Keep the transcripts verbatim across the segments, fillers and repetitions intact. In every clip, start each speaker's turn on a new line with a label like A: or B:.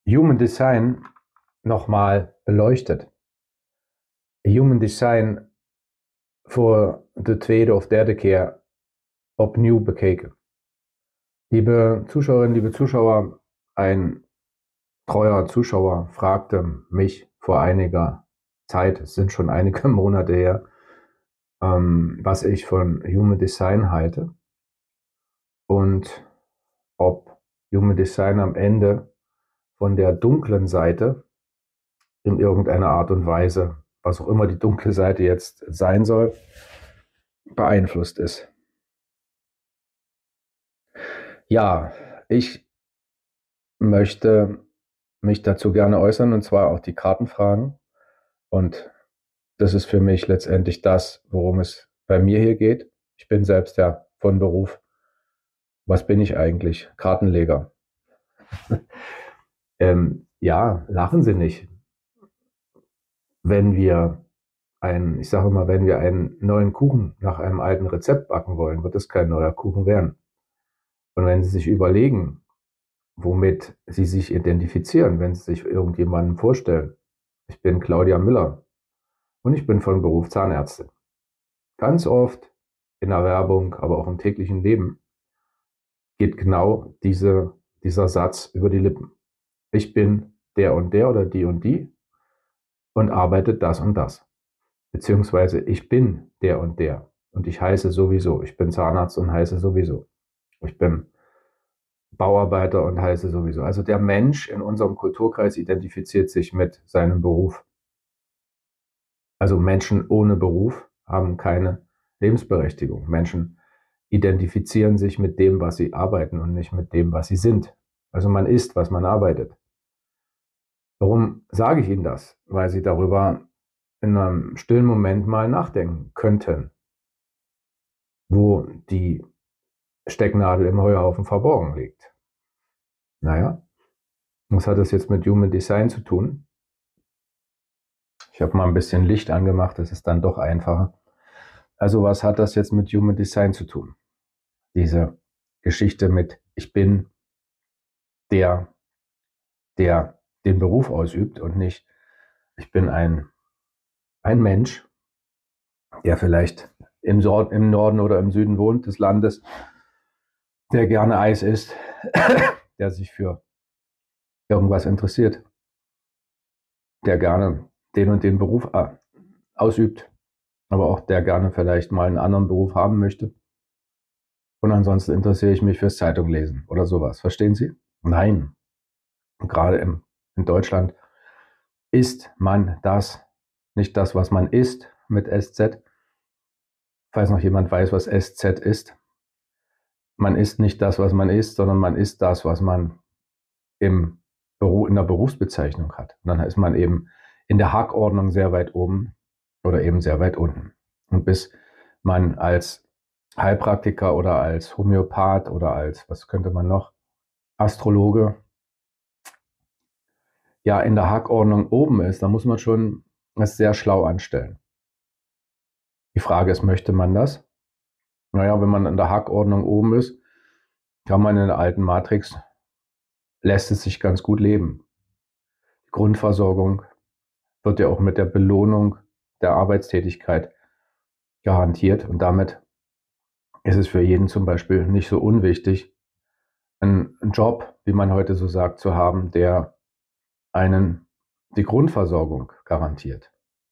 A: Human Design nochmal beleuchtet. Human Design voor de tweede of derde keer opnieuw bekeken. Liebe Zuschauerinnen, liebe Zuschauer, ein treuer Zuschauer fragte mich vor einiger Zeit, es sind schon einige Monate her, ähm, was ich von Human Design halte und ob Human Design am Ende von der dunklen Seite in irgendeiner Art und Weise, was auch immer die dunkle Seite jetzt sein soll, beeinflusst ist. Ja, ich möchte mich dazu gerne äußern, und zwar auch die Kartenfragen. Und das ist für mich letztendlich das, worum es bei mir hier geht. Ich bin selbst ja von Beruf. Was bin ich eigentlich? Kartenleger. ähm, ja, lachen Sie nicht. Wenn wir ein, ich sage mal, wenn wir einen neuen Kuchen nach einem alten Rezept backen wollen, wird es kein neuer Kuchen werden. Und wenn Sie sich überlegen, womit Sie sich identifizieren, wenn Sie sich irgendjemandem vorstellen, ich bin Claudia Müller und ich bin von Beruf Zahnärztin. Ganz oft in der Werbung, aber auch im täglichen Leben geht genau diese, dieser Satz über die Lippen. Ich bin der und der oder die und die und arbeite das und das. Beziehungsweise ich bin der und der und ich heiße sowieso. Ich bin Zahnarzt und heiße sowieso. Ich bin Bauarbeiter und heiße sowieso. Also der Mensch in unserem Kulturkreis identifiziert sich mit seinem Beruf. Also Menschen ohne Beruf haben keine Lebensberechtigung. Menschen identifizieren sich mit dem, was sie arbeiten und nicht mit dem, was sie sind. Also man ist, was man arbeitet. Warum sage ich Ihnen das? Weil Sie darüber in einem stillen Moment mal nachdenken könnten, wo die Stecknadel im Heuhaufen verborgen liegt. Naja, was hat das jetzt mit Human Design zu tun? Ich habe mal ein bisschen Licht angemacht, das ist dann doch einfacher. Also was hat das jetzt mit Human Design zu tun? Diese Geschichte mit ich bin der, der den Beruf ausübt und nicht ich bin ein, ein Mensch, der vielleicht im, Sor- im Norden oder im Süden wohnt des Landes, der gerne Eis isst, der sich für irgendwas interessiert, der gerne den und den Beruf ausübt, aber auch der gerne vielleicht mal einen anderen Beruf haben möchte. Und ansonsten interessiere ich mich fürs Zeitung lesen oder sowas. Verstehen Sie? Nein. Und gerade im, in Deutschland ist man das, nicht das, was man ist mit S Z. Falls noch jemand weiß, was S Z ist. Man ist nicht das, was man ist, sondern man ist das, was man im Beruf, in der Berufsbezeichnung hat. Und dann ist man eben in der Hackordnung sehr weit oben oder eben sehr weit unten. Und bis man als Heilpraktiker oder als Homöopath oder als, was könnte man noch, Astrologe, ja in der Hackordnung oben ist, dann muss man schon es sehr schlau anstellen. Die Frage ist, möchte man das? Naja, wenn man in der Hackordnung oben ist, kann man in der alten Matrix, lässt es sich ganz gut leben. Die Grundversorgung wird ja auch mit der Belohnung der Arbeitstätigkeit garantiert und damit ist es für jeden zum Beispiel nicht so unwichtig, einen Job, wie man heute so sagt, zu haben, der einen die Grundversorgung garantiert.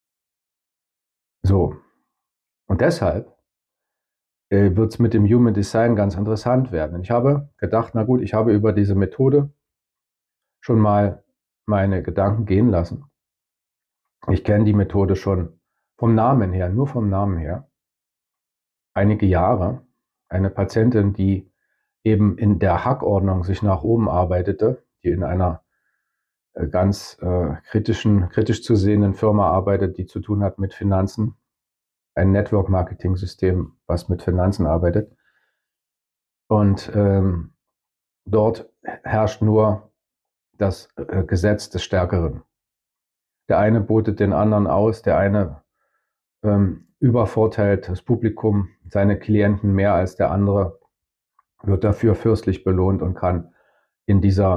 A: So, und deshalb äh, wird es mit dem Human Design ganz interessant werden. Ich habe gedacht, na gut, ich habe über diese Methode schon mal meine Gedanken gehen lassen. Ich kenne die Methode schon vom Namen her, nur vom Namen her, einige Jahre. Eine Patientin, die eben in der Hackordnung sich nach oben arbeitete, die in einer äh, ganz äh, kritischen, kritisch zu sehenden Firma arbeitet, die zu tun hat mit Finanzen, ein Network-Marketing-System, was mit Finanzen arbeitet. Und ähm, dort herrscht nur das äh, Gesetz des Stärkeren. Der eine botet den anderen aus, der eine ähm, übervorteilt das Publikum, seine Klienten mehr als der andere, wird dafür fürstlich belohnt und kann in dieser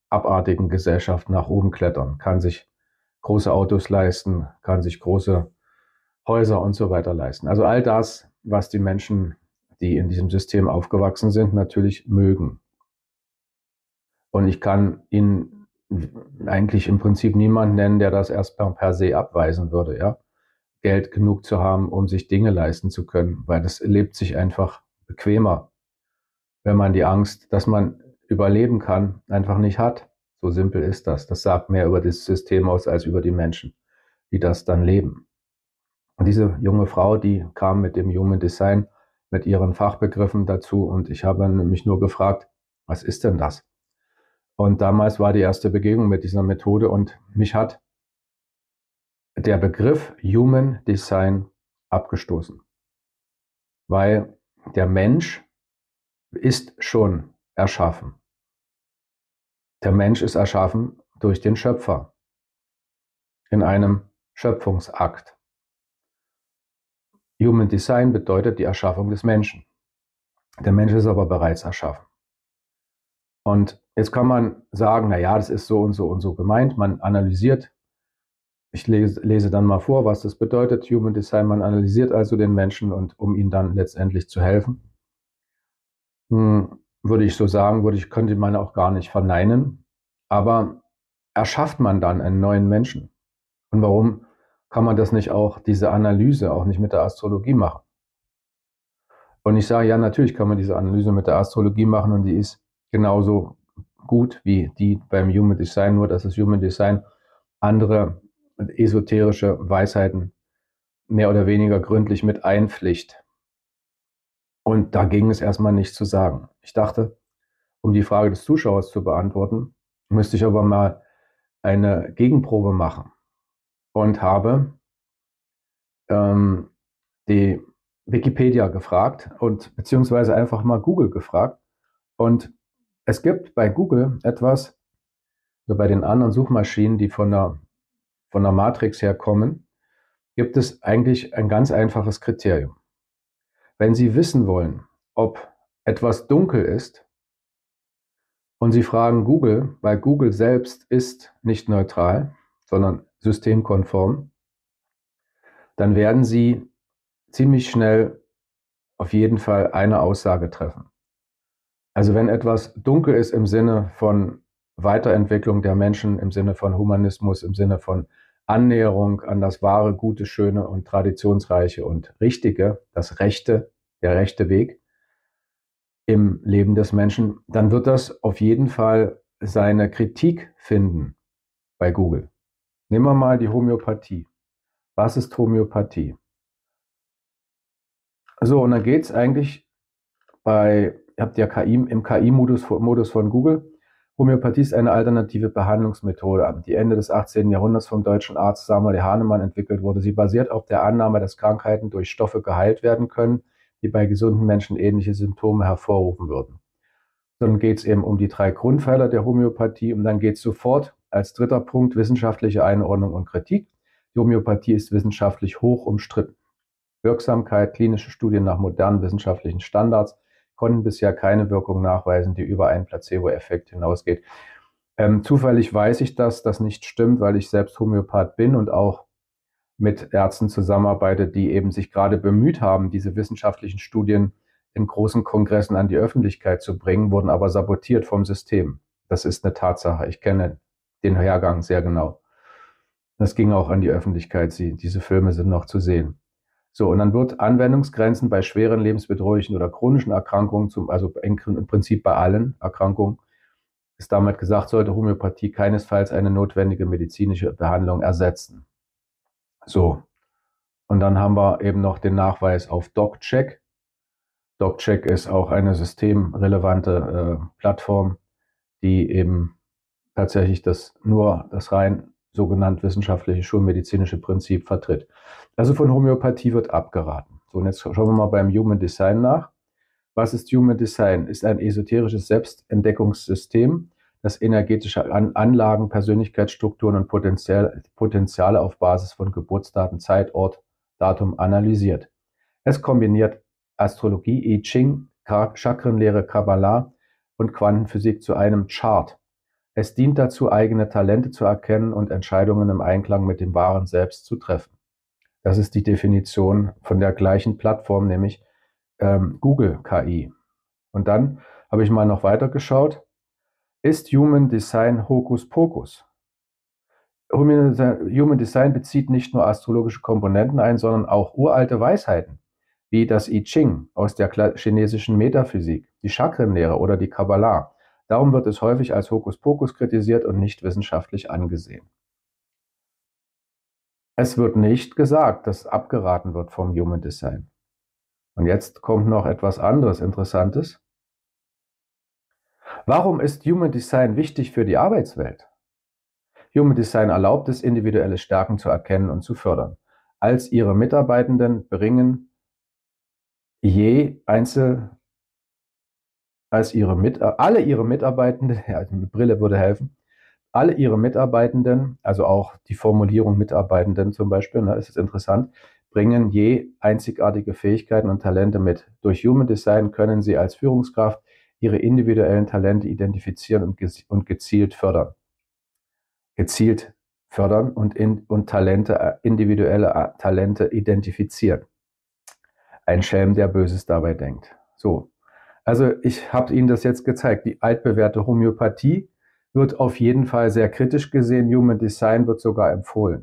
A: abartigen Gesellschaft nach oben klettern, kann sich große Autos leisten, kann sich große Häuser und so weiter leisten. Also all das, was die Menschen, die in diesem System aufgewachsen sind, natürlich mögen. Und ich kann Ihnen eigentlich im Prinzip niemanden nennen, der das erstmal per se abweisen würde, ja. Geld genug zu haben, um sich Dinge leisten zu können, weil das lebt sich einfach bequemer, wenn man die Angst, dass man überleben kann, einfach nicht hat. So simpel ist das. Das sagt mehr über das System aus als über die Menschen, die das dann leben. Und diese junge Frau, die kam mit dem Human Design, mit ihren Fachbegriffen dazu und ich habe mich nur gefragt, was ist denn das? Und damals war die erste Begegnung mit dieser Methode und mich hat der Begriff Human Design abgestoßen, weil der Mensch ist schon erschaffen. Der Mensch ist erschaffen durch den Schöpfer in einem Schöpfungsakt. Human Design bedeutet die Erschaffung des Menschen. Der Mensch ist aber bereits erschaffen. Und jetzt kann man sagen, na ja, das ist so und so und so gemeint. Man analysiert. Ich lese, lese dann mal vor, was das bedeutet, Human Design. Man analysiert also den Menschen und um ihm dann letztendlich zu helfen. Hm, würde ich so sagen, würde ich, könnte man auch gar nicht verneinen. Aber erschafft man dann einen neuen Menschen? Und warum kann man das nicht auch, diese Analyse, auch nicht mit der Astrologie machen? Und ich sage, ja, natürlich kann man diese Analyse mit der Astrologie machen und die ist genauso gut wie die beim Human Design, nur dass das Human Design andere esoterische Weisheiten mehr oder weniger gründlich mit einpflicht. Und da ging es erstmal nichts zu sagen. Ich dachte, um die Frage des Zuschauers zu beantworten, müsste ich aber mal eine Gegenprobe machen und habe ähm, die Wikipedia gefragt und beziehungsweise einfach mal Google gefragt. Und es gibt bei Google etwas, also bei den anderen Suchmaschinen, die von der, von der Matrix herkommen, gibt es eigentlich ein ganz einfaches Kriterium. Wenn Sie wissen wollen, ob etwas dunkel ist, und Sie fragen Google, weil Google selbst ist nicht neutral, sondern systemkonform, dann werden Sie ziemlich schnell auf jeden Fall eine Aussage treffen. Also wenn etwas dunkel ist im Sinne von Weiterentwicklung der Menschen, im Sinne von Humanismus, im Sinne von Annäherung an das wahre, gute, schöne und traditionsreiche und richtige, das Rechte, der rechte Weg im Leben des Menschen, dann wird das auf jeden Fall seine Kritik finden bei Google. Nehmen wir mal die Homöopathie. Was ist Homöopathie? So, und dann geht es eigentlich bei, ihr habt ja K I, im K I-Modus Modus von Google, Homöopathie ist eine alternative Behandlungsmethode, die Ende des achtzehnten Jahrhunderts vom deutschen Arzt Samuel Hahnemann entwickelt wurde. Sie basiert auf der Annahme, dass Krankheiten durch Stoffe geheilt werden können, die bei gesunden Menschen ähnliche Symptome hervorrufen würden. Dann geht es eben um die drei Grundpfeiler der Homöopathie und dann geht es sofort als dritter Punkt wissenschaftliche Einordnung und Kritik. Die Homöopathie ist wissenschaftlich hoch umstritten. Wirksamkeit, klinische Studien nach modernen wissenschaftlichen Standards konnten bisher keine Wirkung nachweisen, die über einen Placebo-Effekt hinausgeht. Ähm, zufällig weiß ich, dass das nicht stimmt, weil ich selbst Homöopath bin und auch mit Ärzten zusammenarbeite, die eben sich gerade bemüht haben, diese wissenschaftlichen Studien in großen Kongressen an die Öffentlichkeit zu bringen, wurden aber sabotiert vom System. Das ist eine Tatsache. Ich kenne den Hergang sehr genau. Das ging auch an die Öffentlichkeit. Sie, diese Filme sind noch zu sehen. So, und dann wird Anwendungsgrenzen bei schweren lebensbedrohlichen oder chronischen Erkrankungen, zum, also im Prinzip bei allen Erkrankungen, ist damit gesagt, sollte Homöopathie keinesfalls eine notwendige medizinische Behandlung ersetzen. So, und dann haben wir eben noch den Nachweis auf DocCheck. DocCheck ist auch eine systemrelevante äh, Plattform, die eben tatsächlich das nur das rein sogenannt wissenschaftliche schulmedizinische Prinzip vertritt. Also von Homöopathie wird abgeraten. So, und jetzt schauen wir mal beim Human Design nach. Was ist Human Design? Ist ein esoterisches Selbstentdeckungssystem, das energetische An Anlagen, Persönlichkeitsstrukturen und Potenzial, Potenziale auf Basis von Geburtsdaten, Zeit, Ort, Datum analysiert. Es kombiniert Astrologie, I Ching, Chakrenlehre, Kabbalah und Quantenphysik zu einem Chart. Es dient dazu, eigene Talente zu erkennen und Entscheidungen im Einklang mit dem wahren Selbst zu treffen. Das ist die Definition von der gleichen Plattform, nämlich ähm, Google K I. Und dann habe ich mal noch weiter geschaut. Ist Human Design Hokuspokus? Human Design bezieht nicht nur astrologische Komponenten ein, sondern auch uralte Weisheiten, wie das I Ching aus der chinesischen Metaphysik, die Chakrenlehre oder die Kabbalah. Darum wird es häufig als Hokuspokus kritisiert und nicht wissenschaftlich angesehen. Es wird nicht gesagt, dass abgeraten wird vom Human Design. Und jetzt kommt noch etwas anderes Interessantes. Warum ist Human Design wichtig für die Arbeitswelt? Human Design erlaubt es, individuelle Stärken zu erkennen und zu fördern. Als ihre Mitarbeitenden bringen je Einzel, als ihre Mit, alle ihre Mitarbeitenden, ja, eine Brille würde helfen, alle ihre Mitarbeitenden, also auch die Formulierung Mitarbeitenden zum Beispiel, ne, ist es interessant, bringen je einzigartige Fähigkeiten und Talente mit. Durch Human Design können sie als Führungskraft ihre individuellen Talente identifizieren und, ge und gezielt fördern. Gezielt fördern und, in, und Talente, individuelle Talente identifizieren. Ein Schelm, der Böses dabei denkt. So, also ich habe Ihnen das jetzt gezeigt. Die altbewährte Homöopathie wird auf jeden Fall sehr kritisch gesehen. Human Design wird sogar empfohlen.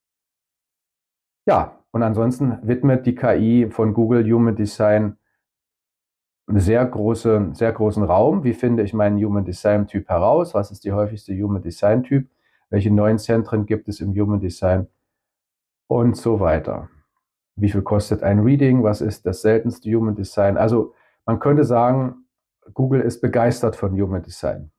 A: Ja, und ansonsten widmet die K I von Google Human Design einen sehr, große, sehr großen Raum. Wie finde ich meinen Human Design Typ heraus? Was ist die häufigste Human Design Typ? Welche neuen Zentren gibt es im Human Design? Und so weiter. Wie viel kostet ein Reading? Was ist das seltenste Human Design? Also man könnte sagen, Google ist begeistert von Human Design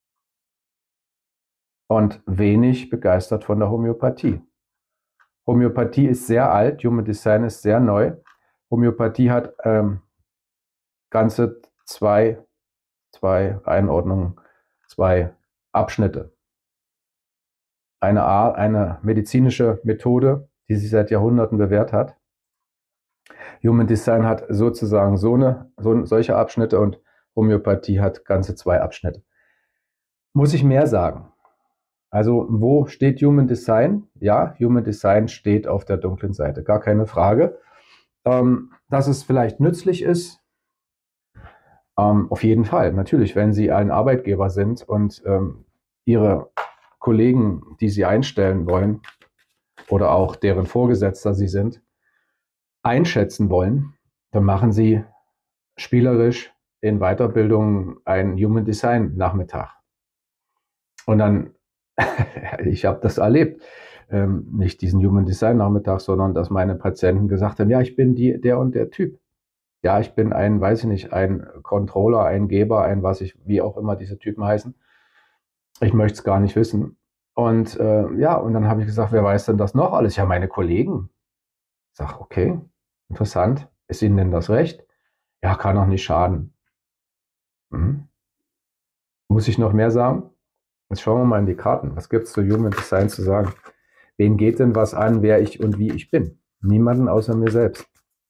A: und wenig begeistert von der Homöopathie. Homöopathie ist sehr alt, Human Design ist sehr neu. Homöopathie hat ähm, ganze zwei, zwei Einordnungen, zwei Abschnitte. Eine, eine medizinische Methode, die sich seit Jahrhunderten bewährt hat. Human Design hat sozusagen so eine, so, solche Abschnitte und Homöopathie hat ganze zwei Abschnitte. Muss ich mehr sagen? Also wo steht Human Design? Ja, Human Design steht auf der dunklen Seite, gar keine Frage. Ähm, dass es vielleicht nützlich ist, ähm, auf jeden Fall. Natürlich, wenn Sie ein Arbeitgeber sind und ähm, Ihre Kollegen, die Sie einstellen wollen oder auch deren Vorgesetzter Sie sind, einschätzen wollen, dann machen Sie spielerisch in Weiterbildung einen Human Design Nachmittag. Und dann, ich habe das erlebt, ähm, nicht diesen Human Design Nachmittag, sondern dass meine Patienten gesagt haben, ja, ich bin die, der und der Typ. Ja, ich bin ein, weiß ich nicht, ein Controller, ein Geber, ein was ich, wie auch immer diese Typen heißen. Ich möchte es gar nicht wissen. Und äh, ja, und dann habe ich gesagt, wer weiß denn das noch alles? Ja, meine Kollegen. Ich sage, okay, interessant. Ist Ihnen denn das recht? Ja, kann auch nicht schaden. Hm. Muss ich noch mehr sagen? Jetzt schauen wir mal in die Karten. Was gibt es zu Human Design zu sagen? Wen geht denn was an, wer ich und wie ich bin? Niemanden außer mir selbst.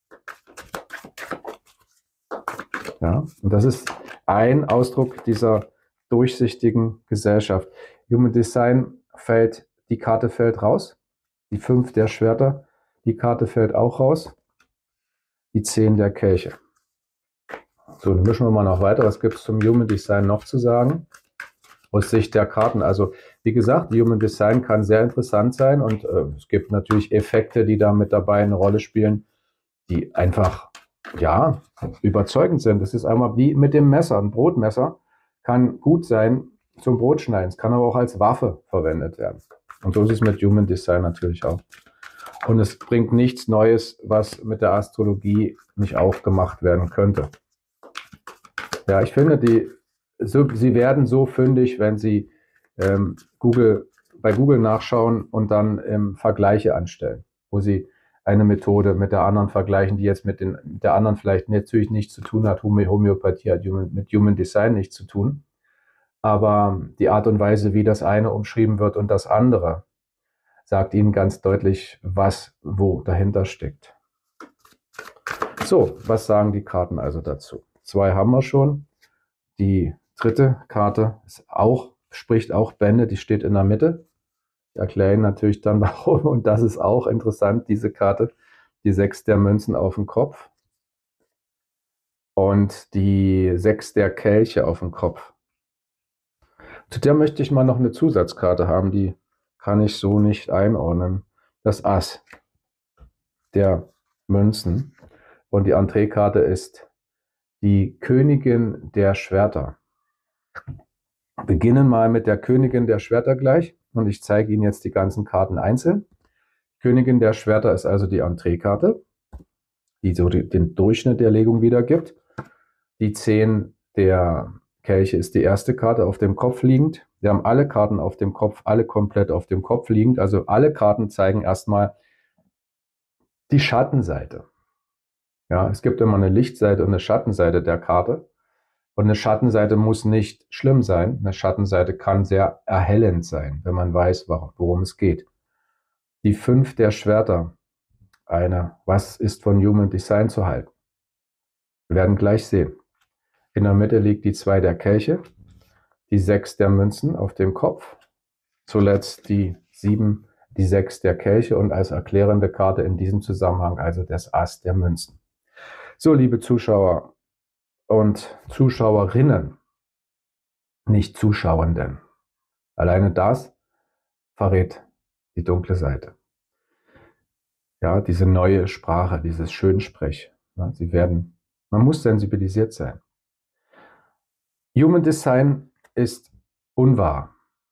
A: Ja, und das ist ein Ausdruck dieser durchsichtigen Gesellschaft. Human Design fällt, die Karte fällt raus. Die fünf der Schwerter, die Karte fällt auch raus. Die zehn der Kelche. So, dann mischen wir mal noch weiter. Was gibt es zum Human Design noch zu sagen? Aus Sicht der Karten. Also, wie gesagt, Human Design kann sehr interessant sein und äh, es gibt natürlich Effekte, die da mit dabei eine Rolle spielen, die einfach, ja, überzeugend sind. Das ist einmal wie mit dem Messer. Ein Brotmesser kann gut sein zum Brotschneiden. Es kann aber auch als Waffe verwendet werden. Und so ist es mit Human Design natürlich auch. Und es bringt nichts Neues, was mit der Astrologie nicht auch gemacht werden könnte. Ja, ich finde, die, so, Sie werden so fündig, wenn Sie ähm, Google, bei Google nachschauen und dann ähm, Vergleiche anstellen, wo Sie eine Methode mit der anderen vergleichen, die jetzt mit, den, mit der anderen vielleicht natürlich nichts zu tun hat. Homöopathie hat human, mit Human Design nichts zu tun. Aber die Art und Weise, wie das eine umschrieben wird und das andere, sagt Ihnen ganz deutlich, was wo dahinter steckt. So, was sagen die Karten also dazu? Zwei haben wir schon. Die dritte Karte ist auch spricht auch Bände, die steht in der Mitte. Ich erkläre Ihnen natürlich dann warum. Und das ist auch interessant, diese Karte. Die sechs der Münzen auf dem Kopf und die sechs der Kelche auf dem Kopf. Zu der möchte ich mal noch eine Zusatzkarte haben, die kann ich so nicht einordnen. Das Ass der Münzen. Und die Entreekarte ist die Königin der Schwerter. Wir beginnen mal mit der Königin der Schwerter gleich und ich zeige Ihnen jetzt die ganzen Karten einzeln. Königin der Schwerter ist also die Entreekarte, die so den Durchschnitt der Legung wiedergibt. Die zehn der Kelche ist die erste Karte auf dem Kopf liegend. Wir haben alle Karten auf dem Kopf, alle komplett auf dem Kopf liegend. Also alle Karten zeigen erstmal die Schattenseite. Ja, es gibt immer eine Lichtseite und eine Schattenseite der Karte. Und eine Schattenseite muss nicht schlimm sein. Eine Schattenseite kann sehr erhellend sein, wenn man weiß, worum es geht. Die fünf der Schwerter. Eine, was ist von Human Design zu halten? Wir werden gleich sehen. In der Mitte liegt die zwei der Kelche, die sechs der Münzen auf dem Kopf, zuletzt die sieben, die sechs der Kelche und als erklärende Karte in diesem Zusammenhang also das Ass der Münzen. So, liebe Zuschauer und Zuschauerinnen, nicht Zuschauenden. Alleine das verrät die dunkle Seite. Ja, diese neue Sprache, dieses Schönsprech. Ja, sie werden, man muss sensibilisiert sein. Human Design ist unwahr.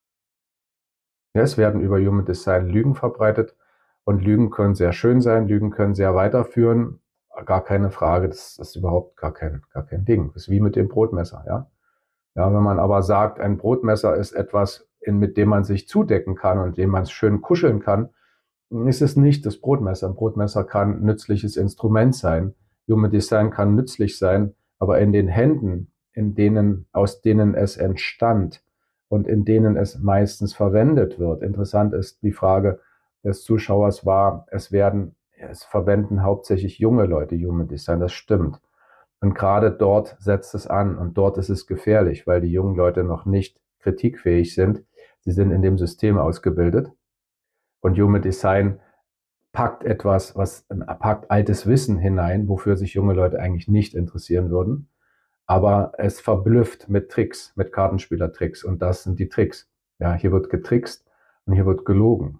A: Ja, es werden über Human Design Lügen verbreitet und Lügen können sehr schön sein, Lügen können sehr weiterführen. Gar keine Frage, das, das ist überhaupt gar kein, gar kein Ding. Das ist wie mit dem Brotmesser. Ja? Ja, wenn man aber sagt, ein Brotmesser ist etwas, in, mit dem man sich zudecken kann und dem man schön kuscheln kann, ist es nicht das Brotmesser. Ein Brotmesser kann ein nützliches Instrument sein. Human Design kann nützlich sein, aber in den Händen, in denen, aus denen es entstand und in denen es meistens verwendet wird. Interessant ist die Frage des Zuschauers war, es werden, es verwenden hauptsächlich junge Leute Human Design, das stimmt. Und gerade dort setzt es an und dort ist es gefährlich, weil die jungen Leute noch nicht kritikfähig sind. Sie sind in dem System ausgebildet. Und Human Design packt etwas, was packt altes Wissen hinein, wofür sich junge Leute eigentlich nicht interessieren würden. Aber es verblüfft mit Tricks, mit Kartenspielertricks. Und das sind die Tricks. Ja, hier wird getrickst und hier wird gelogen.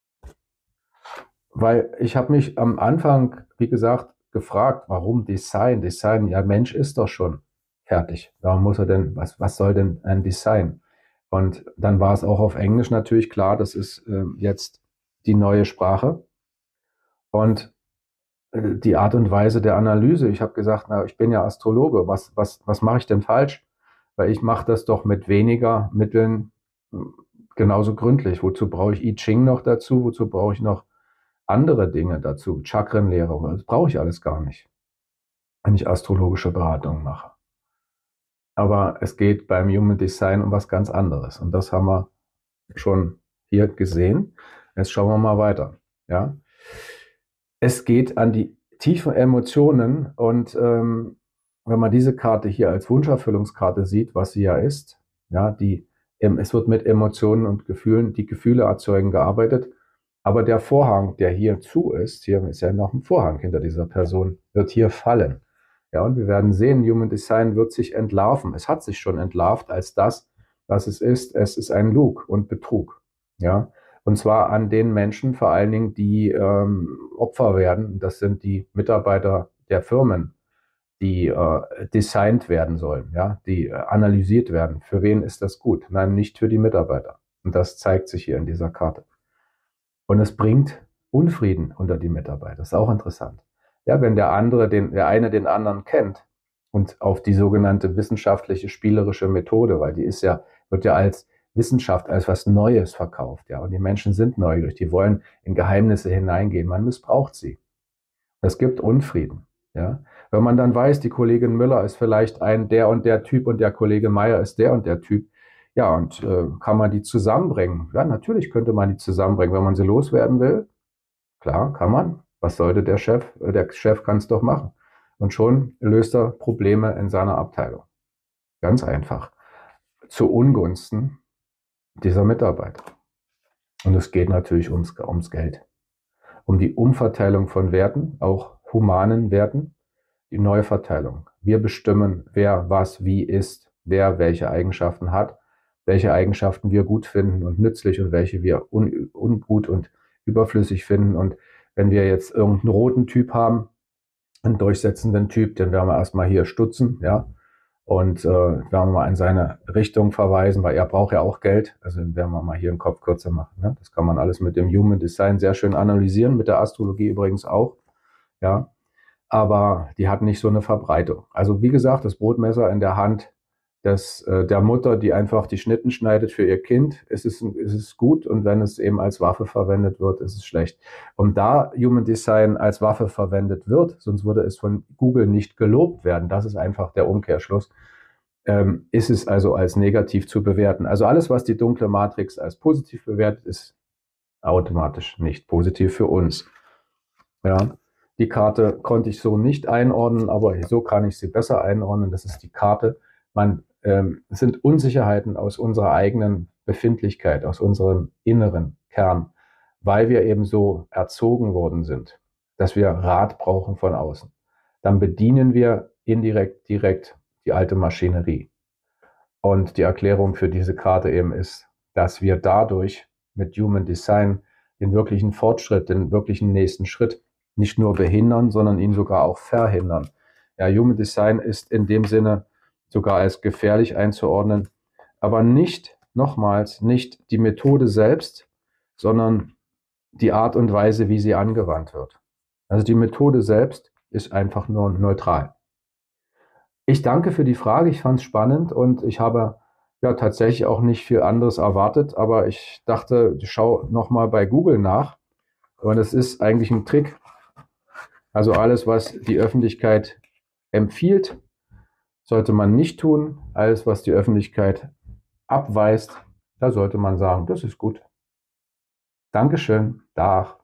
A: Weil ich habe mich am Anfang, wie gesagt, gefragt, warum Design? Design, ja, Mensch ist doch schon fertig. Warum muss er denn, was, was soll denn ein Design? Und dann war es auch auf Englisch natürlich klar, das ist äh, jetzt die neue Sprache. Und äh, die Art und Weise der Analyse, ich habe gesagt, na, ich bin ja Astrologe, was, was, was mache ich denn falsch? Weil ich mache das doch mit weniger Mitteln äh, genauso gründlich. Wozu brauche ich I Ching noch dazu? Wozu brauche ich noch andere Dinge dazu? Chakrenlehre, das brauche ich alles gar nicht, wenn ich astrologische Beratungen mache. Aber es geht beim Human Design um was ganz anderes. Und das haben wir schon hier gesehen. Jetzt schauen wir mal weiter. Ja? Es geht an die tiefen Emotionen. Und ähm, wenn man diese Karte hier als Wunscherfüllungskarte sieht, was sie ja ist, ja, die, es wird mit Emotionen und Gefühlen, die Gefühle erzeugen, gearbeitet. Aber der Vorhang, der hier zu ist, hier ist ja noch ein Vorhang hinter dieser Person, wird hier fallen. Ja, und wir werden sehen, Human Design wird sich entlarven. Es hat sich schon entlarvt als das, was es ist. Es ist ein Lug und Betrug. Ja, und zwar an den Menschen vor allen Dingen, die ähm, Opfer werden. Das sind die Mitarbeiter der Firmen, die äh, designt werden sollen, ja, die äh, analysiert werden. Für wen ist das gut? Nein, nicht für die Mitarbeiter. Und das zeigt sich hier in dieser Karte. Und es bringt Unfrieden unter die Mitarbeiter. Das ist auch interessant. Ja, wenn der andere, den, der eine den anderen kennt und auf die sogenannte wissenschaftliche spielerische Methode, weil die ist ja, wird ja als Wissenschaft, als was Neues verkauft, ja. Und die Menschen sind neugierig, die wollen in Geheimnisse hineingehen. Man missbraucht sie. Es gibt Unfrieden, ja. Wenn man dann weiß, die Kollegin Müller ist vielleicht ein der und der Typ und der Kollege Meier ist der und der Typ, ja, und äh, kann man die zusammenbringen? Ja, natürlich könnte man die zusammenbringen, wenn man sie loswerden will. Klar, kann man. Was sollte der Chef? Der Chef kann es doch machen. Und schon löst er Probleme in seiner Abteilung. Ganz einfach. Zu Ungunsten dieser Mitarbeiter. Und es geht natürlich ums, ums Geld, um die Umverteilung von Werten, auch humanen Werten, die Neuverteilung. Wir bestimmen, wer was wie ist, wer welche Eigenschaften hat, welche Eigenschaften wir gut finden und nützlich und welche wir un, ungut und überflüssig finden. Und wenn wir jetzt irgendeinen roten Typ haben, einen durchsetzenden Typ, den werden wir erstmal hier stutzen, ja, und äh, werden wir mal in seine Richtung verweisen, weil er braucht ja auch Geld. Also werden wir mal hier den Kopf kürzer machen. Ne? Das kann man alles mit dem Human Design sehr schön analysieren, mit der Astrologie übrigens auch. Ja, aber die hat nicht so eine Verbreitung. Also wie gesagt, das Brotmesser in der Hand des, äh, der Mutter, die einfach die Schnitten schneidet für ihr Kind, ist es, ist es gut, und wenn es eben als Waffe verwendet wird, ist es schlecht. Und da Human Design als Waffe verwendet wird, sonst würde es von Google nicht gelobt werden, das ist einfach der Umkehrschluss, ähm, ist es also als negativ zu bewerten. Also alles, was die dunkle Matrix als positiv bewertet, ist automatisch nicht positiv für uns. Ja. Die Karte konnte ich so nicht einordnen, aber so kann ich sie besser einordnen. Das ist die Karte. Man, ähm, es sind Unsicherheiten aus unserer eigenen Befindlichkeit, aus unserem inneren Kern, weil wir eben so erzogen worden sind, dass wir Rat brauchen von außen. Dann bedienen wir indirekt, direkt die alte Maschinerie. Und die Erklärung für diese Karte eben ist, dass wir dadurch mit Human Design den wirklichen Fortschritt, den wirklichen nächsten Schritt nicht nur behindern, sondern ihn sogar auch verhindern. Ja, Human Design ist in dem Sinne sogar als gefährlich einzuordnen, aber nicht, nochmals, nicht die Methode selbst, sondern die Art und Weise, wie sie angewandt wird. Also die Methode selbst ist einfach nur neutral. Ich danke für die Frage, ich fand es spannend und ich habe ja tatsächlich auch nicht viel anderes erwartet, aber ich dachte, ich schaue nochmal bei Google nach, und es ist eigentlich ein Trick. Also alles, was die Öffentlichkeit empfiehlt, sollte man nicht tun. Alles, was die Öffentlichkeit abweist, da sollte man sagen, das ist gut. Dankeschön. Dach.